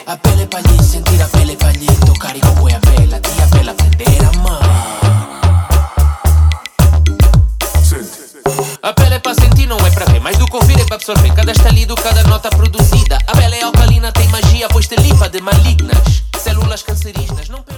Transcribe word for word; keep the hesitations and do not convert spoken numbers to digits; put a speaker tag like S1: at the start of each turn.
S1: A pele pra lhe sentir, a pele pra lhe tocar e como é a vela, tia pela aprender a amar. A pele é pra sentir, não é pra ver. Mais do que ouvir é pra absorver cada estalido, cada nota produzida. A pele é alcalina, tem magia, pois te limpa de malignas células cancerígenas. Não